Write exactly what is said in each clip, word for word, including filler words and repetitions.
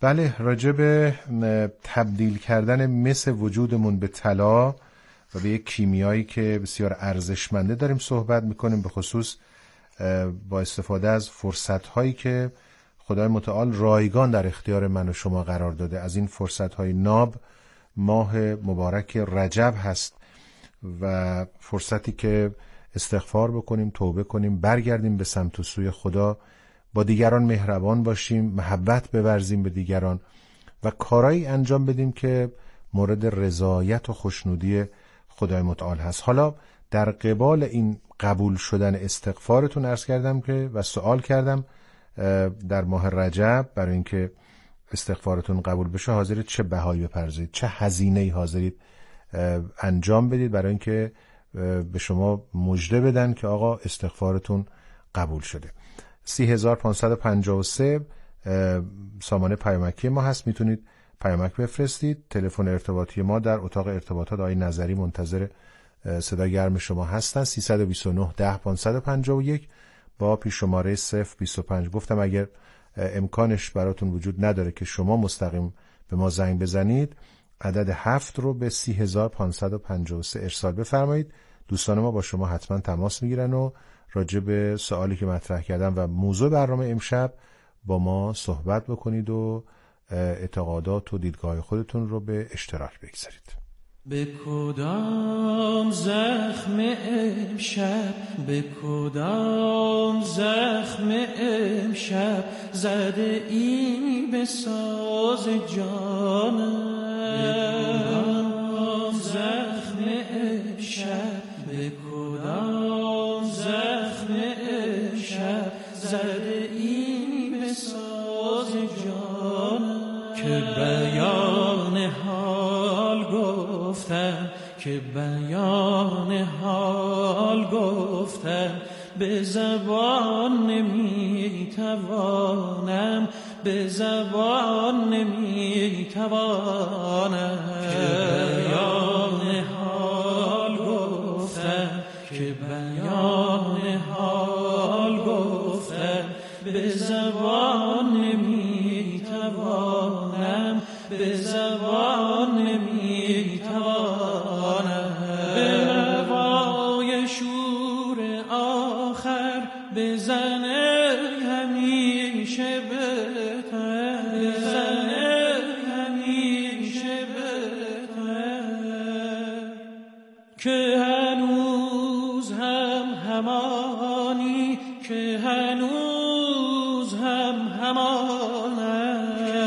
بله، راجع به تبدیل کردن مس وجودمون به طلا و به یک کیمیایی که بسیار ارزشمنده داریم صحبت میکنیم، به خصوص با استفاده از فرصت‌هایی که خدای متعال رایگان در اختیار من و شما قرار داده. از این فرصت‌های ناب ماه مبارک رجب هست و فرصتی که استغفار بکنیم، توبه کنیم، برگردیم به سمت و سوی خدا، با دیگران مهربان باشیم، محبت بورزیم به دیگران و کارایی انجام بدیم که مورد رضایت و خوشنودی خدای متعال هست. حالا در قبال این قبول شدن استغفارتون عرض کردم که و سوال کردم در ماه رجب برای اینکه استغفارتون قبول بشه حاضرید چه بهایی بپردازید، چه هزینه‌ای حاضرید انجام بدید برای اینکه به شما مژده بدن که آقا استغفارتون قبول شده. سی هزار پانصد و پنجاه و سه سامانه پیامکی ما هست، میتونید پیامک بفرستید. تلفن ارتباطی ما در اتاق ارتباطات آقای نظری منتظر صدا گرم شما هستن. سیصد و بیست و نه ده پانصد و پنجاه و یک با پیش شماره صفر بیست و پنج. گفتم اگر امکانش براتون وجود نداره که شما مستقیم به ما زنگ بزنید، عدد هفت رو به سی هزار پانصد و پنجاه و سه ارسال بفرمایید. دوستان ما با شما حتما تماس میگیرن و راجع به سوالی که مطرح کردم و موضوع برنامه امشب با ما صحبت بکنید و اعتقادات و دیدگاه خودتون رو به اشتراک بگذارید. به کدام زخم امشب، به کدام زخم امشب زده ای به ساز جانم، به کدام زخم امشب، به کدام زخم امشب زده ای به ساز جانم، که بیان حال گفتم، که بیان حال گفتم به زبان نمیتوانم، به زبان نمیتوانم، که بیان حال گفتم، که بیان حال گفتم به زبان نمیتوانم، به زبان نمیتوانم، به نوای شور آخر بزنه همیشه بهتر، بزنه همیشه بهتر، که هنوز هم همانی، که هنوز هم همانم،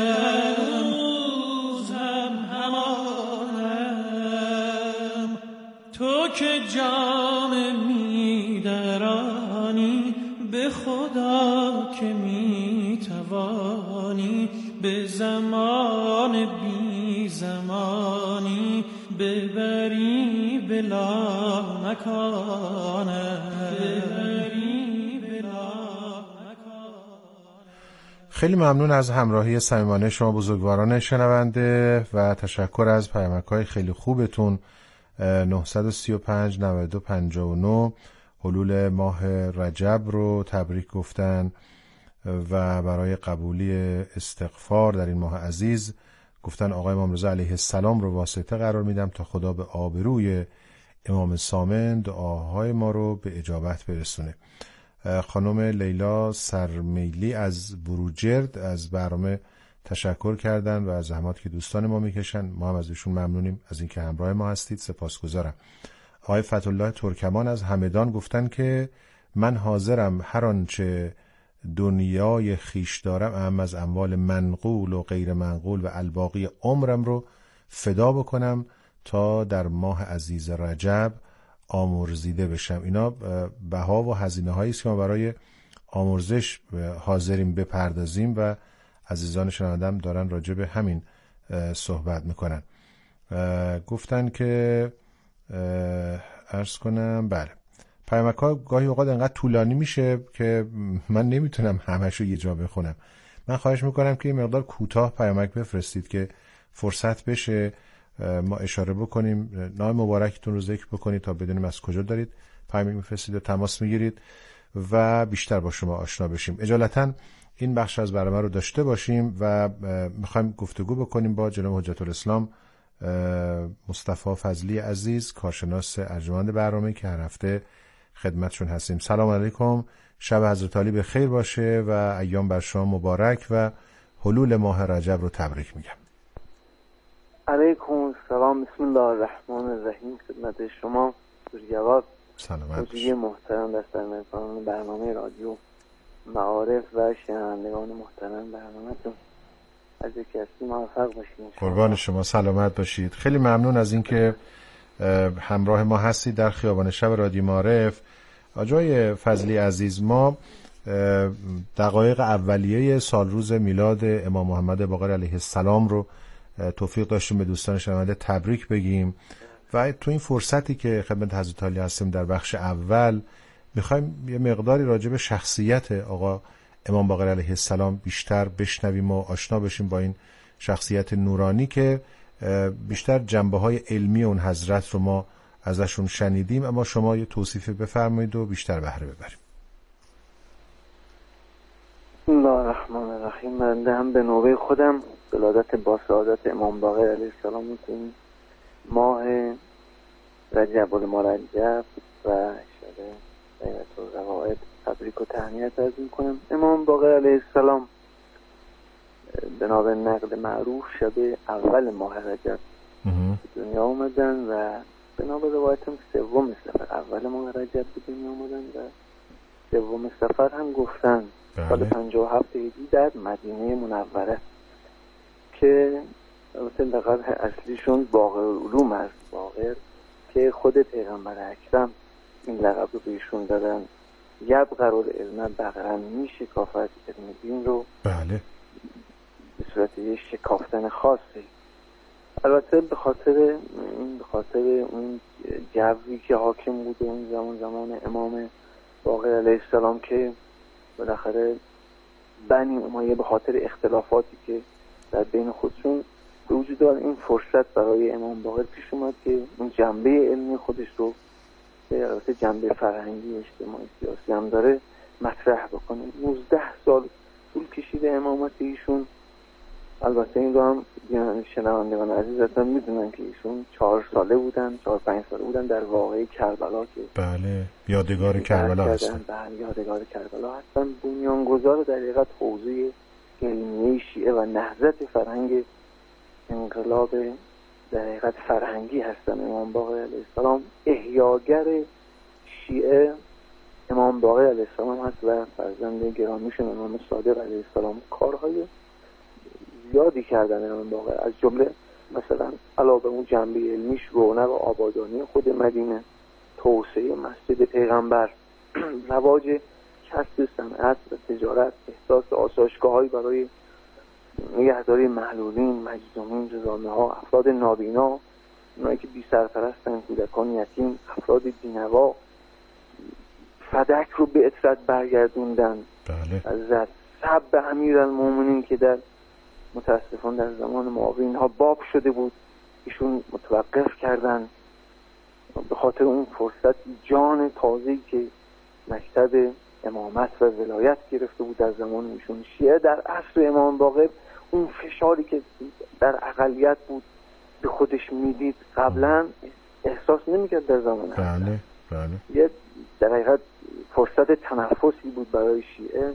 تو که جام میدرانی، به خدا که میتوانی، به زمان بی زمانی ببری بلا مکانم، ببری بلا مکانم. خیلی ممنون از همراهی صمیمانه شما بزرگواران شنونده و تشکر از پیامک‌های خیلی خوبتون. نهصد و سی و پنج نود و دو پنجاه و نه حلول ماه رجب رو تبریک گفتن و برای قبولی استغفار در این ماه عزیز گفتن آقای امام رضا علیه السلام رو واسطه قرار میدم تا خدا به آبروی امام سامن دعاهای ما رو به اجابت برسونه. خانم لیلا سرمیلی از بروجرد از برنامه تشکر کردن و از زحماتی که دوستان ما میکشن، ما هم از ایشون ممنونیم از اینکه همراه ما هستید، سپاسگزارم. آقای فتح‌الله ترکمان از همدان گفتن که من حاضرم هر آنچه دنیای خیش دارم اهم از اموال منقول و غیر منقول و الباقی عمرم رو فدا بکنم تا در ماه عزیز رجب آمرزیده بشم. اینا بها و هزینه هایی است که ما برای آمرزش حاضریم بپردازیم و عزیزان شنوندم دارن راجع به همین صحبت میکنن. گفتن که عرض کنم بله پیامک ها گاهی اوقات انقدر طولانی میشه که من نمیتونم همشو یه جا بخونم. من خواهش میکنم که یه مقدار کوتاه پیامک بفرستید که فرصت بشه ما اشاره بکنیم، نام مبارکتون رو ذکر بکنید تا بدونیم از کجا دارید پیامک میفرستید و تماس میگیرید و بیشتر با شما آشنا بشیم. اجالتا این بخش از برنامه رو داشته باشیم و میخوایم گفتگو بکنیم با جناب حجت الاسلام مصطفی فضلی عزیز، کارشناس ارجمند برنامه که هر هفته خدمتشون هستیم. سلام علیکم، شب حضرت علی به خیر باشه و ایام بر شما مبارک و حلول ماه رجب رو تبریک میگم. علیکم السلام، بسم الله الرحمن الرحیم. خدمت شما جواد سلامت باشید. محترم دستر مهربان برنامه رادیو معارف و شنوندگان محترم برنامه‌تون، از یکی هستی موفق باشید. قربان شما، سلامت باشید. خیلی ممنون از اینکه همراه ما هستید در خیابان شب رادیو معارف. آقای فضلی عزیز، ما دقایق اولیه سال روز میلاد امام محمد باقر علیه السلام رو توفیق داشتیم به دوستان شنونده تبریک بگیم و تو این فرصتی که خدمت حضرت علی هستیم در بخش اول میخوایم یه مقداری راجع به شخصیت آقا امام باقر علیه السلام بیشتر بشنویم و آشنا بشیم با این شخصیت نورانی که بیشتر جنبه‌های علمی اون حضرت رو ما ازشون شنیدیم، اما شما یه توصیف بفرمایید و بیشتر بهره ببریم. بسم الله الرحمن الرحیم. من هم به نوبه خودم ولادت با سعادت امام باقر علیه السلام می‌کنیم ماه رجب المرجب و شب لیلة القواعد تبریک و تهنیت عرض می‌کنم. امام باقر علیه السلام بنا به نقل معروف شب اول ماه رجب دنیا آمدن و بنا به روایت هم سوم سفر، اول ماه رجب به دنیا آمدن و سوم سفر هم گفتن سال پنجاه و هفت هجری در مدینه منوره که البته لقب اصلیشون باقر علوم است، باقر که خود پیغمبر اکرم این لقب رو بهشون دادن. یبقر العلم بقرن، می شکافت علم دین رو بله به صورت یه شکافتن خاصی. البته به خاطر به خاطر اون جوی که حاکم بود اون زمان زمان امام باقر علیه السلام که بالاخره بنی امیه به خاطر اختلافاتی که در بین خودشون به وجود دارن، این فرصت برای امام باقر پیش اومد که اون جنبه علمی خودش رو که البته جنبه فرهنگی اجتماعی سیاسی هم داره مطرح بکنه. نوزده سال طول کشیده امامت ایشون. البته این رو هم شنوندگان عزیز اصلا میدونن که ایشون چهار ساله بودن، چهار پنج ساله بودن در واقعه کربلا که بله یادگار کربلا هستن. بله یادگار کربلا هستن. بنیانگذار در حقیقت حوزه علمیه شیعه و نهضت فرهنگ انقلاب در حقیقت فرهنگی هستن امام باقر علیه السلام. احیاگر شیعه امام باقر علیه السلام هست و فرزند گرامیشون امام صادق علیه السلام کارهای زیادی کردن امام باقر، از جمله مثلا علاوه بر اون جنبه علمیش رونق و آبادانی خود مدینه، توسعه مسجد پیغمبر، رواج کسب صنعت و تجارت، احداث آسایشگاه‌هایی برای نگهداری معلولین، مجذومین، جزامه‌ها، افراد نابینا، اونایی که بی سرپرستن، کودکان یتیم، افراد بی‌نوا، فدک رو به اطرت برگردوندن. بله. از سب امیرالمومنین که در متاسفانه در زمان معاویه اینها باب شده بود، ایشون متوقف کردن به خاطر اون فرصت جان تازه‌ای که مکتب امامت و ولایت گرفته بود در زمان ایشون. شیعه در عصر امام باقر اون فشاری که در اقلیت بود به خودش میدید قبلا احساس نمیکرد در زمان. بله بله. یه در حقیقت فرصت تنفسی بود برای شیعه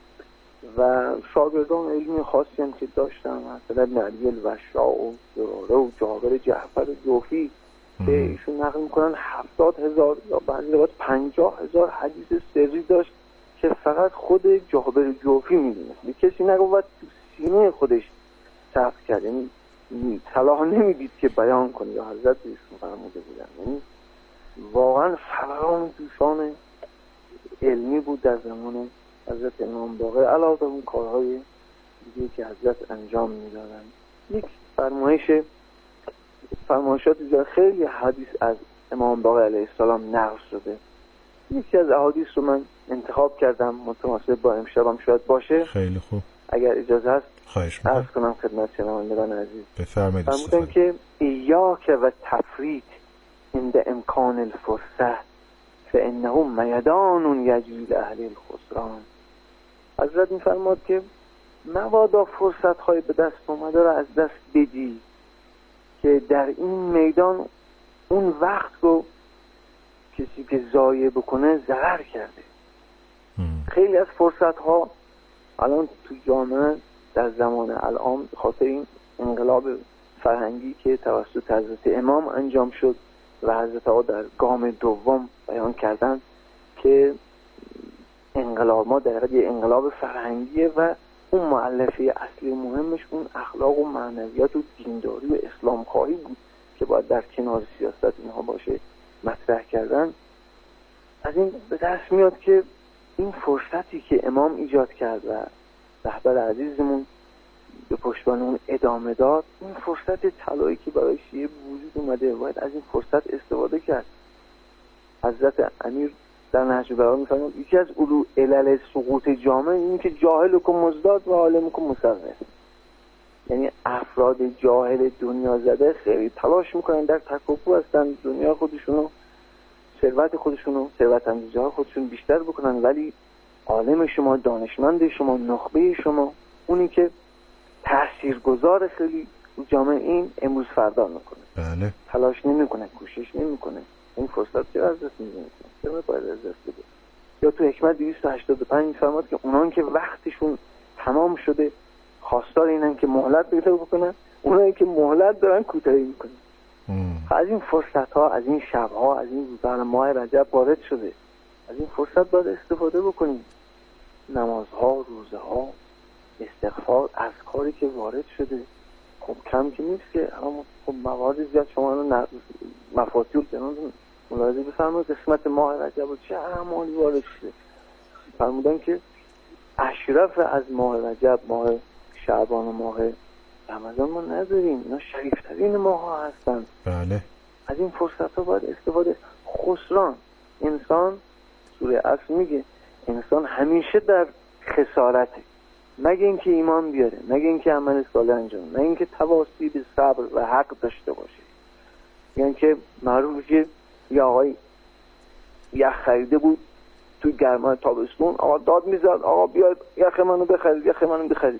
و شاگردان علمی خاصی هم که داشتن، مثلا ابن علی الوشاع و زراره و جابر جعفر جوفی که ایشون نقل میکنن هفتاد هزار یا بعضی وقت پنجاه هزار حدیث سری داشت که فقط خود جابر جوفی میدونه، کسی نگفت تو سینه خودش ثبت کرد، یعنی صلاح نمیدید که بیان کنه یا حضرت ایشون فرموده بودن. یعنی واقعا فراوان دوشان علمی بود در زمان حضرت امام باقر، علاوه بر اون کارهای دیگه که حضرت انجام میدادن. یک فرمایش فرمایشات دیگر خیلی حدیث از امام باقر علیه السلام نقل شده. یکی از احادیث رو من انتخاب کردم متناسب با امشبم شاید باشه. خیلی خوب. اگر اجازه هست خواهش می‌کنم. عرض کنم خدمت شنوندگان عزیز. بفرمایید. فرمودن که ایاک و تفریط عند امکان الفرصه فانه میدان یجری اهل الخسران. حضرت میفرماد که مبادا فرصت های به دست اومده را از دست بدی که در این میدان اون وقت رو کسی که ضایع بکنه ضرر کرده. خیلی از فرصت ها الان تو جامعه در زمان الان خاطر این انقلاب فرهنگی که توسط حضرت امام انجام شد و حضرت ها در گام دوم بیان کردن که انقلاب ما در حقیقت انقلاب فرهنگیه و اون مؤلفه اصلی و مهمش اون اخلاق و معنویات و دینداری و اسلام خواهی بود که باید در کنار سیاست اینها باشه مطرح کردن. از این به دست میاد که این فرصتی که امام ایجاد کرد و رهبر عزیزمون به پشتوانه اون ادامه داد، این فرصت طلایی که برای شیعه وجود اومده، باید از این فرصت استفاده کرد. حضرت امیر در نهج البلاغه میفرمایند یکی از علو علل سقوط جامعه این که جاهلکم مزداد و عالمکم مصغر، یعنی افراد جاهل دنیا زده خیلی تلاش میکنن در تکاپو هستن دنیا خودشونو، ثروت خودشونو، ثروت اندوزی ها خودشون بیشتر بکنن، ولی عالم شما، دانشمند شما، نخبه شما، اونی که تاثیرگذار خیلی جامعه این امروز فردا میکنه. بله. تلاش نمیکنه، کوشش نمیکنه. این فرصت چرا از دست میدونه؟ چرا باید از دست بده؟ یا تو حکمت دویست و هشتاد و پنج میفرماد که اونان که وقتشون تمام شده خواستار اینن که مهلت پیدا بکنن، اونایی که مهلت دارن کوتاهی میکنن. از این فرصت ها، از این شب ها، از این روزان ماه رجب وارد شده، از این فرصت باید استفاده بکنیم. نمازها، روزه ها، استغفار، از کاری که وارد شده خب کم که نیست که هم خب موارد زیاد شما رو مفاتیح الجنان ملاحظه بفرمایید قسمت ماه رجب و چه اعمالی وارد شده. فرمودن که اشرف از ماه رجب، ماه شعبان و ماه رمضان ما نداریم، اینا شریفترین ماه ها هستن. بله. از این فرصت ها باید استفاده. خسران انسان، سوره اصل میگه انسان همیشه در خسارته، مگه اینکه ایمان بیاره، مگه اینکه عمل صالح انجام، مگه اینکه تواصی به صبر و حق داشته باشه. یعنی که معروفه که یه آقای یخ خریده بود تو گرمای تابستون، آقا داد میزد آقا بیاید یخ منو بخرید، یخ منو بخرید.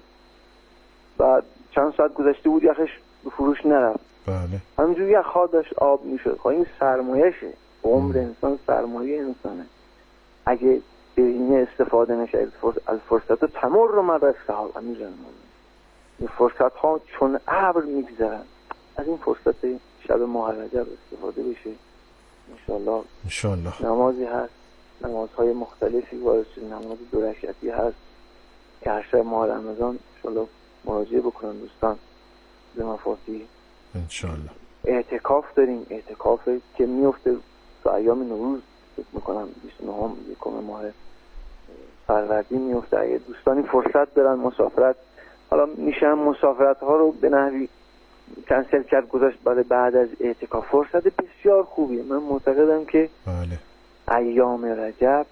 بعد چند ساعت گذشته بود یخش به فروش نرفت. بله. همینجور یخ ها داشت آب میشد. خب این سرمایشه، عمر انسان سرمایه انسانه. اگه به این استفاده نشه از فرصت تمر رو من رسال امیران این فرصت ها چون ابر میگذرن. از این فرصت شب ماه رجب استفاده بشه. انشالله انشالله نمازی هست، نمازهای مختلفی وارد شده، نماز دو رکعتی هست که هر شب ماه رمضان انشالله مراجعه بکنن دوستان به مفاتیح. انشالله اعتکاف داریم، اعتکاف که میفته تو ایام نوروز، فکر میکنم بیست و نهم یکم ماه فروردین میفته. اگه دوستانی فرصت دارن مسافرت، حالا میشه هم مسافرت ها رو به نحوی کنسل کرد گذاشت برای بعد از اعتکاف. فرصت بسیار خوبیه. من معتقدم که بله. ایام رجب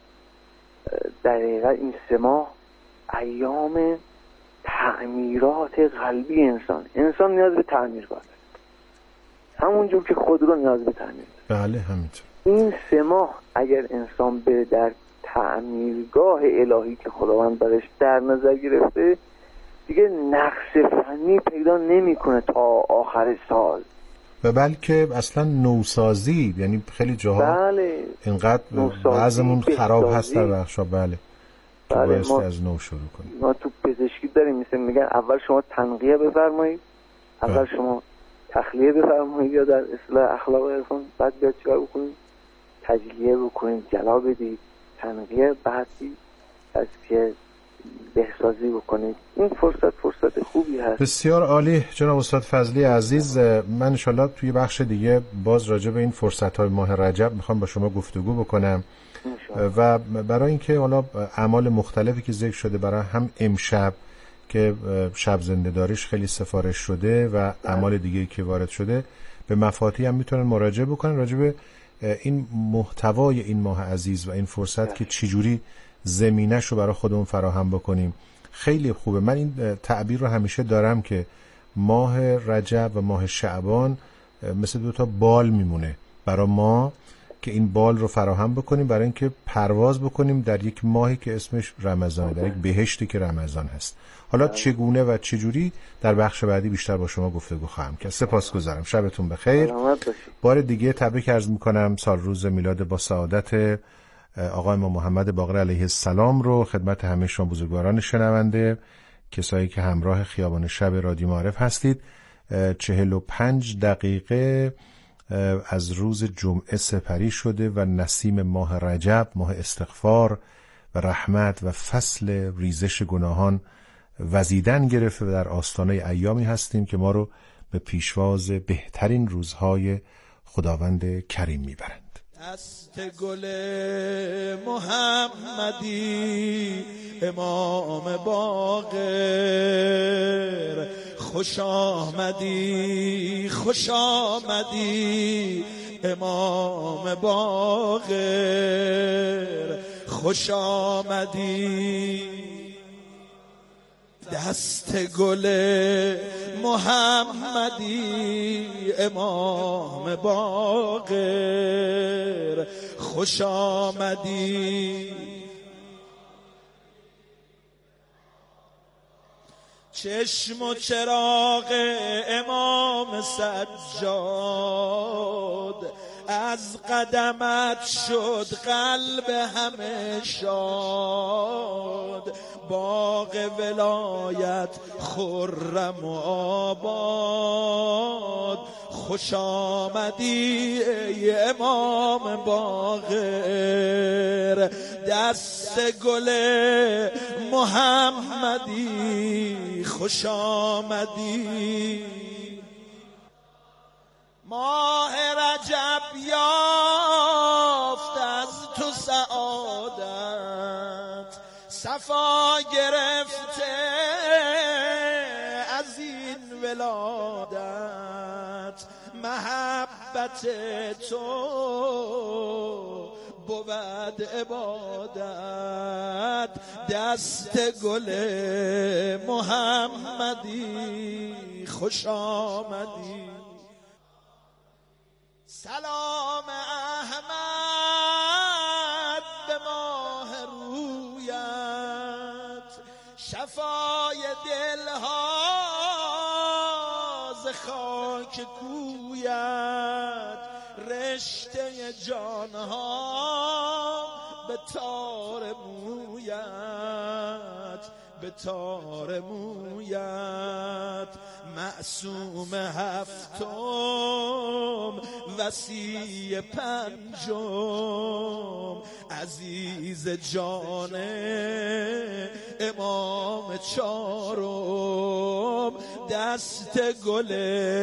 دقیقا این سه ماه ایام تعمیرات قلبی انسان. انسان نیاز به تعمیر داره، همونجور که خود رو نیاز به تعمیر داره. بله همینطور. این سه ماه اگر انسان بره در تعمیرگاه الهی که خداوند برش در نظر گرفته، دیگه نقص فنی پیدا نمیکنه تا آخر سال، و بلکه اصلا نوسازی، یعنی خیلی جاها بله اینقدر وضعمون خراب هست در بخشا. بله. بله. ما از نو شروع کنیم. ما تو پزشکی داریم مثل میگن اول شما تنقیه بفرمایید، اول بله. شما تخلیه بفرمایید یا در اصطلاح اخلاق و عرفان، بعد بیاد چیکار بکنید؟ تجلیه بکنید، جلا بدید، تنقیه، بعدی از که بهسازی بکنید. این فرصت فرصت خوبی هست. بسیار عالی جناب استاد فضلی عزیز. من انشالله توی بخش دیگه باز راجع به این فرصت‌های ماه رجب میخوام با شما گفتگو بکنم و برای اینکه حالا اعمال مختلفی که ذکر شده، برای هم امشب که شب زنده‌داریش خیلی سفارش شده و اعمال دیگه‌ای که وارد شده، به مفاتیح هم میتونن مراجعه بکنن راجع به این محتوای این ماه عزیز و این فرصت که چجوری زمینش رو برای خودمون فراهم بکنیم. خیلی خوبه. من این تعبیر رو همیشه دارم که ماه رجب و ماه شعبان مثل دو تا بال میمونه برای ما که این بال رو فراهم بکنیم برای اینکه پرواز بکنیم در یک ماهی که اسمش رمضانه، در یک بهشتی که رمضان هست. حالا چگونه و چجوری در بخش بعدی بیشتر با شما گفتگو خواهم کرد. سپاسگزارم. شبتون بخیر. بار دیگه تبریک عرض میکنم سال روز میلاد با سعادت آقای ما محمد باقر علیه السلام رو خدمت همه شما بزرگواران شنونده، کسایی که همراه خیابان شب رادیو معارف هستید. چهل و پنج دقیقه از روز جمعه سپری شده و نسیم ماه رجب، ماه استغفار و رحمت و فصل ریزش گناهان وزیدن گرفته و در آستانه ایامی هستیم که ما رو به پیشواز بهترین روزهای خداوند کریم میبرند. دست گل محمدی امام باقر، خوش آمدی خوش آمدی امام باقر، خوش آمدی. دست گل محمدی امام باقر، خوش آمدی. چشم و چراغ امام سجاد، از قدمت شد قلب همه شاد. باغ ولایت خرم و آباد، خوش آمدی ای امام باقر. دست گل محمدی خوش آمدی. ماه رجب یافت از تو سعادت، صفا گرفته از این ولادت. محبت تو بود عبادت. دست گل محمدی خوش آمدی. سلام احمد به ماه رویت، شفای دلها ز خاک کویت. رشته جانها به تار مویت، به تار مویت. معصوم هفتم وصی پنجم، عزیز جان امام چارم. دست گل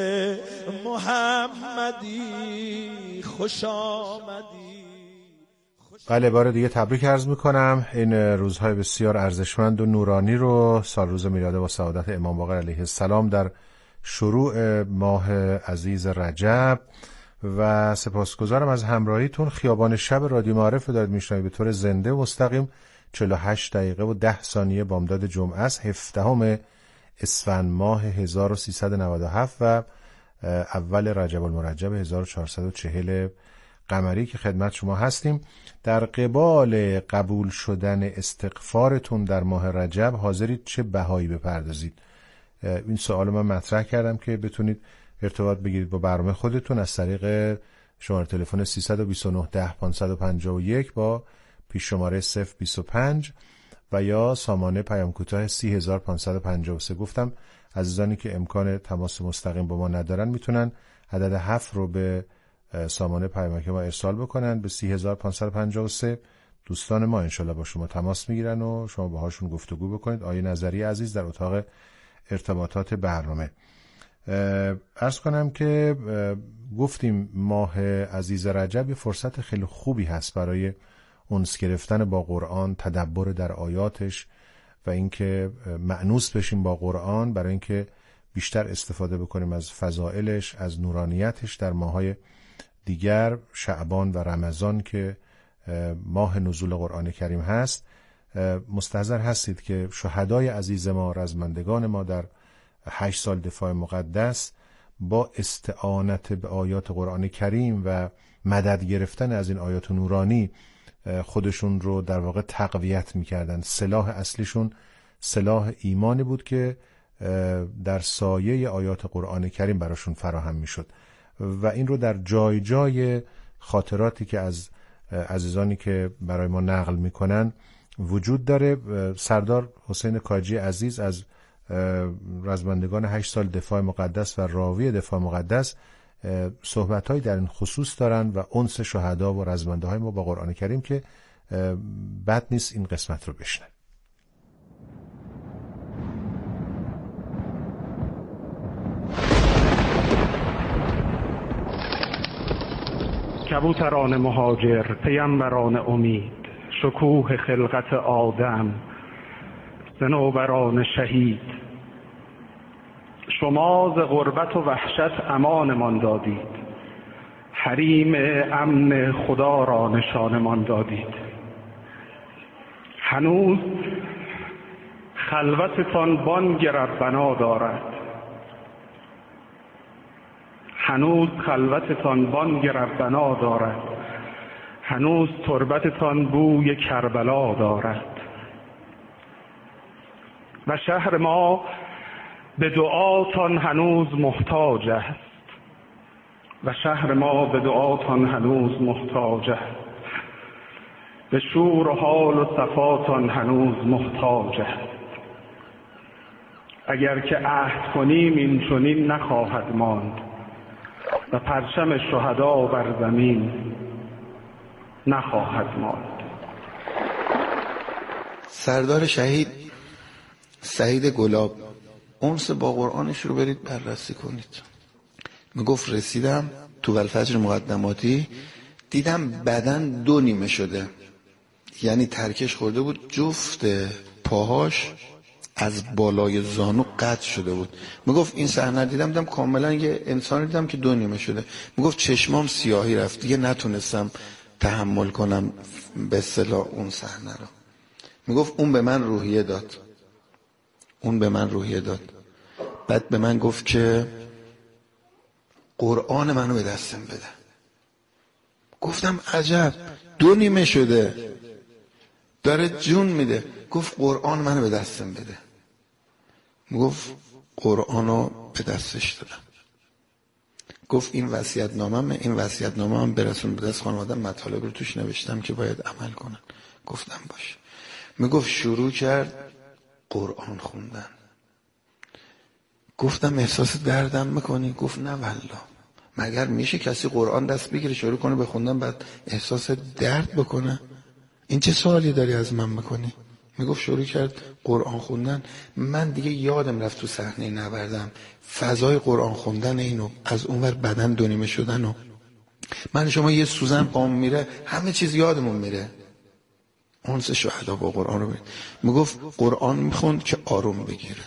محمدی خوش آمدی. بله، بار دیگه تبریک عرض میکنم این روزهای بسیار ارزشمند و نورانی رو، سال روز میلاد با سعادت امام باقر علیه السلام در شروع ماه عزیز رجب. و سپاسگزارم از همراهیتون. خیابان شب رادیو معارف دارید میشنوید به طور زنده و مستقیم. چهل و هشت دقیقه و ده ثانیه بامداد جمعه است، هفدهم اسفند ماه هزار و سیصد و نود و هفت و اول رجب المرجب هزار و چهارصد و چهل قمری که خدمت شما هستیم. در قبال قبول شدن استغفارتون در ماه رجب حاضرید چه بهایی بپردازید؟ این سوال من مطرح کردم که بتونید ارتباط بگیرید با برنامه خودتون از طریق شماره تلفن سیصد و بیست و نه ده پانصد و پنجاه و یک با پیش شماره صفر بیست و پنج و یا سامانه پیام کوتاه سی هزار پانصد و پنجاه و سه. گفتم عزیزانی که امکان تماس مستقیم با ما ندارن میتونن عدد هفت رو به سامانه پیامک ما ارسال بکنن به سی هزار پانصد و پنجاه و سه. دوستان ما انشالله با شما تماس میگیرن و شما باهاشون گفتگو بکنید. آیه نظری عزیز در اتاق ارتباطات برنامه. عرض کنم که گفتیم ماه عزیز رجب یه فرصت خیلی خوبی هست برای انس گرفتن با قرآن، تدبر در آیاتش و اینکه مأنوس بشیم با قرآن، برای اینکه بیشتر استفاده بکنیم از فضائلش، از نورانیتش در ماه‌های دیگر شعبان و رمضان که ماه نزول قرآن کریم هست. مستحضر هستید که شهدای عزیز ما، رزمندگان ما در هشت سال دفاع مقدس با استعانت به آیات قرآن کریم و مدد گرفتن از این آیات نورانی خودشون رو در واقع تقویت میکردن. سلاح اصلیشون سلاح ایمانی بود که در سایه آیات قرآن کریم براشون فراهم میشد و این رو در جای جای خاطراتی که از عزیزانی که برای ما نقل میکنن وجود داره. سردار حسین کاجی عزیز از رزمندگان هشت سال دفاع مقدس و راوی دفاع مقدس صحبت‌هایی در این خصوص دارن و انس شهدا و رزمنده های ما با قرآن کریم که بد نیست این قسمت رو بشنن. کبوتران مهاجر، پیامبران امید، شکوه خلقت آدم، صنوبران شهید، شما ز غربت و وحشت امانمان دادید، حریم امن خدا را نشانمان دادید. هنوز خلوتتان بانگ ربنا دارد، هنوز خلوتتان بانگ ربنا دارد، هنوز تربتتان بوی کربلا دارد و شهر ما به دعاتان هنوز محتاج است و شهر ما به دعاتان هنوز محتاج است، به شور و حال و صفاتان هنوز محتاج است. اگر که عهد کنیم این چنین نخواهد ماند و پرچم شهدا بر زمین نخواهد ماند. سردار شهید سعید گلاب انس با قرآنش رو برید بررسی کنید. میگفت رسیدم تو الفجر مقدماتی دیدم بدن دو نیمه شده، یعنی ترکش خورده بود، جفت پاهاش از بالای زانو قطع شده بود. میگفت این صحنه دیدم دیدم کاملا یه انسان دیدم که دو نیمه شده. میگفت چشمام سیاهی رفت، دیگه نتونستم تحمل کنم به اصطلاح اون صحنه رو. میگفت اون به من روحیه داد، اون به من روحیه داد. بعد به من گفت که قرآن منو به دستم بده. گفتم عجب، دو نیمه شده داره جون میده. گفت قرآن منو به دستم بده. میگفت قرآنو به دستش دادم. گفت این وصیت‌نامه‌مه، این وصیت‌نامه هم برسون به دست خانواده‌ام، مطالب رو توش نوشتم که باید عمل کنن. گفتم باشه. میگفت شروع کرد قرآن خوندن. گفتم احساس دردم میکنی؟ گفت نه والله. مگر میشه کسی قرآن دست بگیره شروع کنه به خوندن بعد احساس درد بکنه؟ این چه سوالی داری از من میکنی؟ میگفت شروع کرد قرآن خوندن. من دیگه یادم رفت تو صحنه نبردم فضای قرآن خوندن اینو، از اونور بدن دو نیمه شدن و من شما یه سوزن پام میره همه چیز یادمون میره. انس شهدا با قرآن رو بید. میگفت قرآن میخوند که آروم بگیره.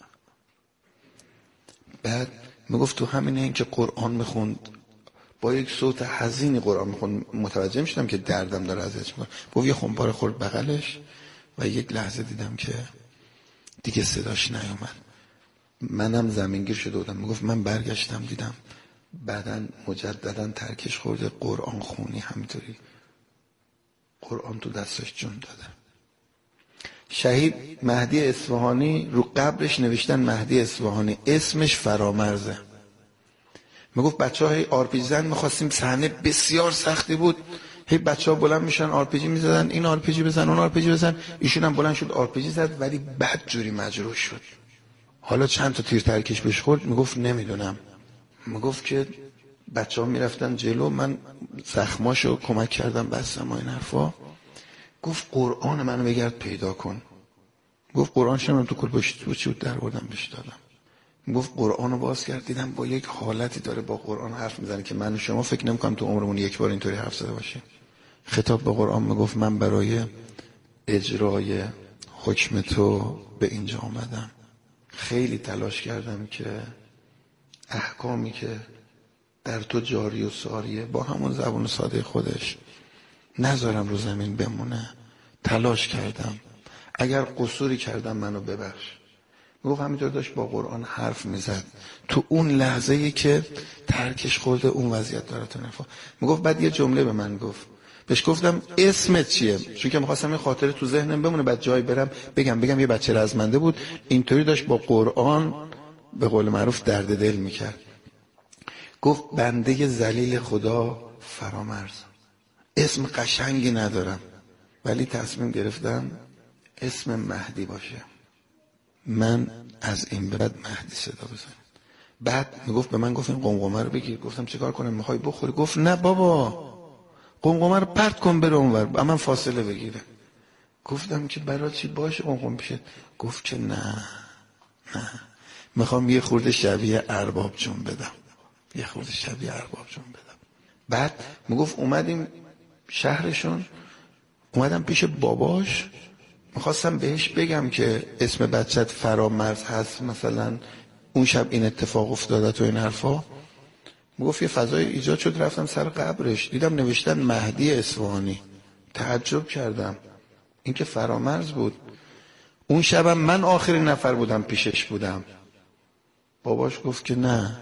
بعد میگفت تو همین این که قرآن میخوند با یک صوت حزینی قرآن میخوند، متوجه میشدم که دردم داره ازش میکنه. گفت یه خمپاره خورد بغلش و یک لحظه دیدم که دیگه صداش نیومد. منم زمینگیر شده بودم. میگفت من برگشتم دیدم بعدن مجددا ترکش خورده، قرآن خونی همینطوری قرآن تو دستش جون داده. شهید مهدی اصفهانی رو قبرش نوشتن مهدی اصفهانی، اسمش فرامرزه. میگفت بچه های آرپیجی زن میخواستیم، صحنه بسیار سختی بود، هی بچه ها بلند میشن آرپیجی میزدن، این آرپیجی بزن اون آرپیجی بزن، ایشون هم بلند شد آرپیجی زد ولی بد جوری مجروح شد. حالا چند تا تیر ترکش بهش خورد. میگفت نمیدونم. میگفت که بچه ها میرفتن جلو، من زخماشو کمک کردم بستم و این حرفا. گفت قرآن منو بگرد پیدا کن. گفت قرآن شما تو کلبشت بود چود در بردم بهش دادم. گفت قرآن رو باز کرد دیدم با یک حالتی داره با قرآن حرف میزنه که من و شما فکر نمی‌کنم تو عمرمون یک بار اینطوری حرف زده باشیم. خطاب به قرآن میگفت من برای اجرای حکم تو به اینجا آمدم. خیلی تلاش کردم که احکامی که در تو جاری و ساریه با همون زبان ساده خودش نذارم رو زمین بمونه. تلاش کردم، اگر قصوری کردم منو ببخش. میگفت همینطور داشت با قرآن حرف میزد تو اون لحظه ای که ترکش خورده اون وضعیت داره تو نفا. میگفت بعد یه جمله به من گفت، بهش گفتم اسمت چیه؟ چون که میخواستم این خاطره تو ذهنم بمونه بعد جای برم بگم بگم یه بچه رزمنده بود اینطوری داشت با قرآن به قول معروف درد دل میکرد. گفت بنده ذلیل خدا فرامرز، اسم قشنگی ندارم ولی تصمیم گرفتم اسم مهدی باشه، من از این به بعد مهدی صدا بزنم. بعد میگفت به من گفت این قمقمه رو بگیر. گفتم چیکار کنم؟ میخوای بخوری؟ گفت نه بابا قمقمه رو پرت کن بره اونور، من فاصله بگیره. گفتم که برای چی باشه قمقمه بشه؟ گفت که نه نه میخوام یه خورده شبیه ارباب جون بدم، یه خورده شبیه ارباب جون بدم. بعد میگفت اومدیم شهرشون، اومدم پیش باباش، میخواستم بهش بگم که اسم بچت فرامرز هست مثلا اون شب این اتفاق افتاده تو این حرفا. میگفت یه فضای ایجاد شد، رفتم سر قبرش دیدم نوشتن مهدی اصفهانی. تعجب کردم، این که فرامرز بود. اون شبم من آخرین نفر بودم پیشش بودم. باباش گفت که نه.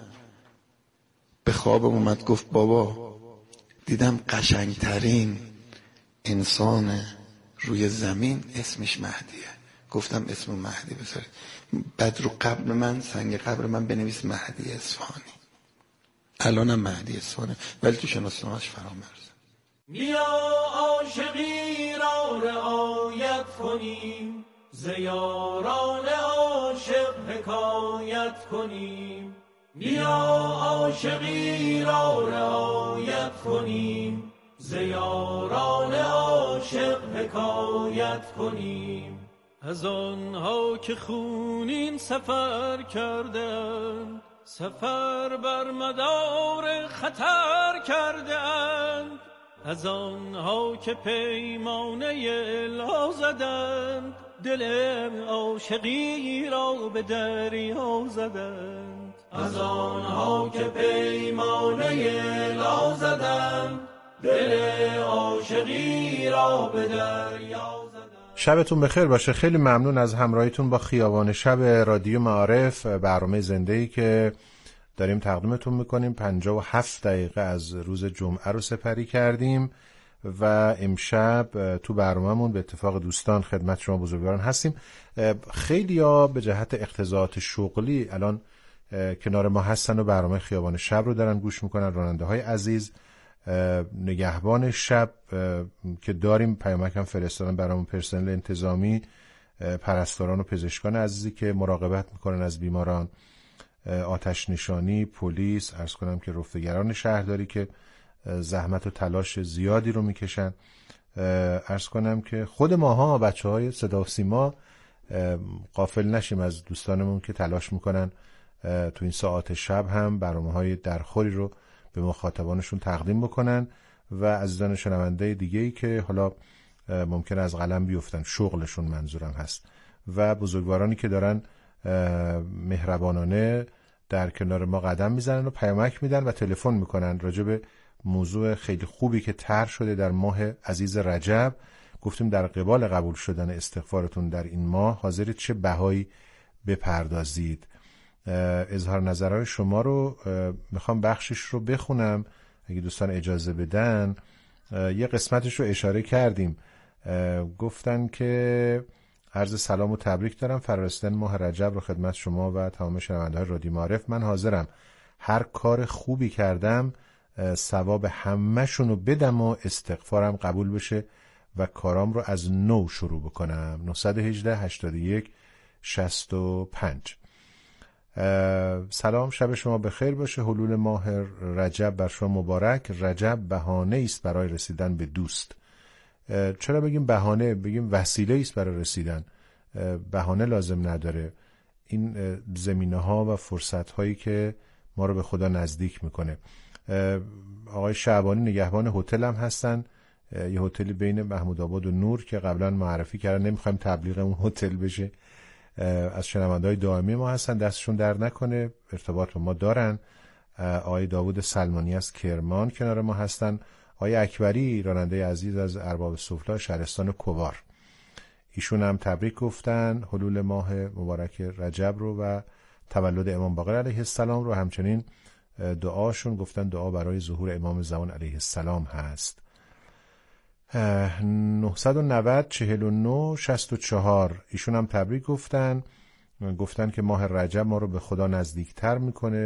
به خوابم اومد گفت بابا دیدم قشنگترین انسان روی زمین اسمش مهدیه. گفتم اسم مهدی بذارید. بعد رو قبر من سنگ قبر من بنویس مهدی اصفهانی. الانم مهدی اصفهانی ولی تو شناسنامه‌اش فرامرز. بیا عاشقی را رعایت کنیم، ز یاران عاشق حکایت کنیم. بیا عاشقی را رعایت کنیم، ز یاران عاشق حکایت کنیم. از آنها که خونین سفر کردند، سفر بر مدار خطر کردند. از آنها که پیمانه لا زدند، دل عاشقی را به دریا زدند. از آنها که پیمانه لا زدند، دل عاشقی را به دریا زدند. شبتون بخیر باشه. خیلی ممنون از همراهیتون با خیابان شب رادیو معارف، برنامه زنده‌ای که داریم تقدیمتون میکنیم. پنجاه و هفت دقیقه از روز جمعه رو سپری کردیم و امشب تو برنامه‌مون به اتفاق دوستان خدمت شما بزرگواران هستیم. خیلی ها به جهت اقتضاعات شغلی الان کنار ما هستن و برنامه خیابان شب رو دارن گوش میکنن. راننده های عزیز، نگهبان شب که داریم پیامک هم فرستادن برامون، پرسنل انتظامی، پرستاران و پزشکان عزیزی که مراقبت میکنن از بیماران، آتش نشانی، پلیس، عرض کنم که رفتگران شهرداری که زحمت و تلاش زیادی رو میکشن. عرض کنم که خود ماها بچه های صدا و سیما غافل نشیم از دوستانمون که تلاش میکنن تو این ساعات شب هم برنامه های درخوری رو به مخاطبانشون تقدیم بکنن و عزیزان شنونده دیگه‌ای که حالا ممکنه از قلم بیفتن، شغلشون منظورم هست، و بزرگوارانی که دارن مهربانانه در کنار ما قدم میزنن و پیامک میدن و تلفن میکنن راجع به موضوع خیلی خوبی که طرح شده در ماه عزیز رجب. گفتیم در قبال قبول شدن استغفارتون در این ماه حاضرید چه بهایی بپردازید. اظهار نظرهای شما رو میخوام بخشش رو بخونم اگه دوستان اجازه بدن. یه قسمتش رو اشاره کردیم، گفتن که عرض سلام و تبریک دارم، فرارسیدن ماه رجب رو خدمت شما و تمام شنونده‌های رادیو معارف. من حاضرم هر کار خوبی کردم ثواب همه‌شون رو بدم و استغفارم قبول بشه و کارام رو از نو شروع بکنم. نه یک هشت هشتاد و یک شصت و پنج. سلام، شب شما بخیر باشه. حلول ماه رجب بر شما مبارک. رجب بهانه است برای رسیدن به دوست. چرا بگیم بهانه؟ بگیم وسیله است برای رسیدن. بهانه لازم نداره. این زمینه ها و فرصت هایی که ما رو به خدا نزدیک میکنه. آقای شعبانی نگهبان هتل هم هستن، یه هتلی بین محمود آباد و نور که قبلا معرفی کردن، نمیخوایم تبلیغ اون هتل بشه. از شنونده‌های دائمی ما هستن، دستشون در نکنه، ارتباط با ما دارن. آقای داوود سلمانی از کرمان کنار ما هستن. آقای اکبری راننده عزیز از ارباب سفلا شهرستان کوار. ایشون هم تبریک گفتن حلول ماه مبارک رجب رو و تولد امام باقر علیه السلام رو. همچنین دعاشون گفتن دعا برای ظهور امام زمان علیه السلام هست. نهصد و نود چهل و نه شصت و چهار ایشون هم تبریک گفتن، گفتن که ماه رجب ما رو به خدا نزدیکتر میکنه